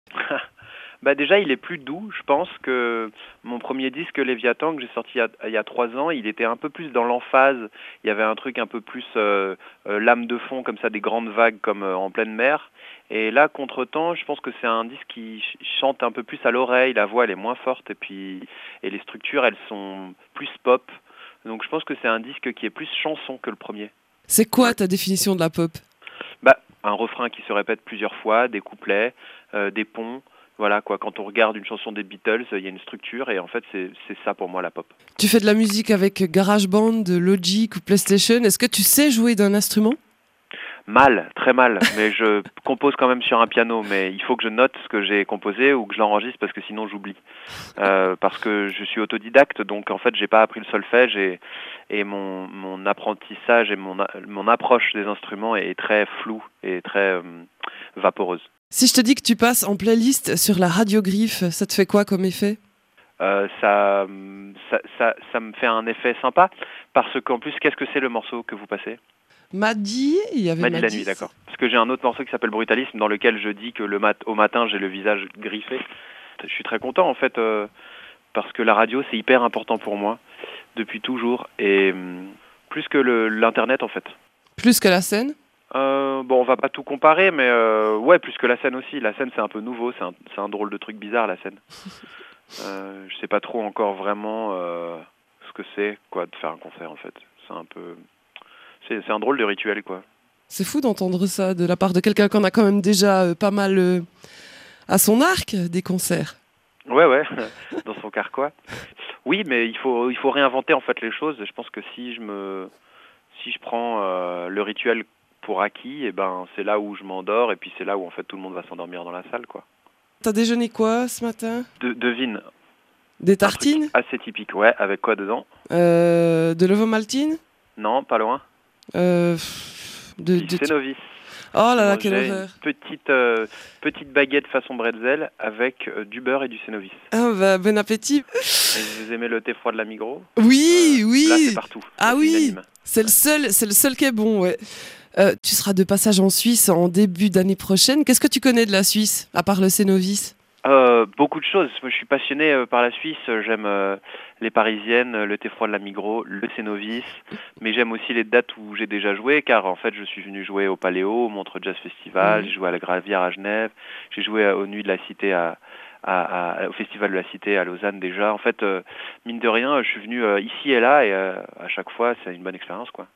Bah, déjà, il est plus doux. Je pense que mon premier disque Léviathan que j'ai sorti il y a 3 ans, il était un peu plus dans l'emphase. Il y avait un truc un peu plus, lame de fond comme ça, des grandes vagues comme, en pleine mer. Et là, Contretemps, je pense que c'est un disque qui chante un peu plus à l'oreille. La voix, elle est moins forte et les structures, elles sont plus pop. Donc je pense que c'est un disque qui est plus chanson que le premier. C'est quoi ta définition de la pop? Bah, un refrain qui se répète plusieurs fois, des couplets, des ponts. Voilà quoi, quand on regarde une chanson des Beatles, il y a une structure et en fait c'est ça pour moi la pop. Tu fais de la musique avec GarageBand, Logic ou PlayStation. Est-ce que tu sais jouer d'un instrument? Mal, très mal, mais je compose quand même sur un piano, mais il faut que je note ce que j'ai composé ou que je l'enregistre parce que sinon j'oublie. Parce que je suis autodidacte, donc en fait j'ai pas appris le solfège et mon apprentissage et mon approche des instruments est très floue et très vaporeuse. Si je te dis que tu passes en playlist sur la Radio Griffe, ça te fait quoi comme effet? Ça me fait un effet sympa parce qu'en plus, qu'est-ce que c'est le morceau que vous passez? Maddy, il y avait M'a dit la nuit, Maddy. d'accord. Parce que j'ai un autre morceau qui s'appelle Brutalisme dans lequel je dis que au matin j'ai le visage griffé. Je suis très content en fait parce que la radio c'est hyper important pour moi depuis toujours et plus que l'internet en fait. Plus que la scène? Bon, on va pas tout comparer, mais ouais, plus que la scène aussi. La scène c'est un peu nouveau, c'est un drôle de truc bizarre la scène. Je sais pas trop encore vraiment ce que c'est quoi de faire un concert en fait. C'est un peu, c'est un drôle de rituel quoi. C'est fou d'entendre ça de la part de quelqu'un qu'on a quand même déjà pas mal à son arc des concerts. Ouais ouais, dans son carquois. Oui, mais il faut réinventer en fait les choses. Je pense que si je prends le rituel pour acquis, et ben c'est là où je m'endors et puis c'est là où en fait tout le monde va s'endormir dans la salle quoi. T'as déjeuné quoi ce matin? Devine, Des un truc tartines? assez typique, ouais, avec quoi dedans? De l'ovomaltine? Non, pas loin. Euh, de, Du de... Cénovis. Oh J'ai là là, quelle mangé une horreur! petite baguette façon bretzel avec du beurre et du Cénovis. Ah bah, bon appétit! Et vous aimez le thé froid de la Migros? Oui, Là, c'est oui! partout. Ah Là, c'est oui! unanime. Ouais. C'est le seul qui est bon, ouais. Tu seras de passage en Suisse en début d'année prochaine. Qu'est-ce que tu connais de la Suisse, à part le Cénovis? Beaucoup de choses. Moi, je suis passionné par la Suisse. J'aime les Parisiennes, le thé froid de la Migros, le Cénovis. Mais j'aime aussi les dates où j'ai déjà joué, car en fait, je suis venu jouer au Paléo, au Montreux Jazz Festival. Mhm. J'ai joué à la Gravière à Genève. J'ai joué aux Nuits de la Cité au Festival de la Cité à Lausanne déjà. En fait, mine de rien, je suis venu ici et là, et à chaque fois, c'est une bonne expérience, quoi.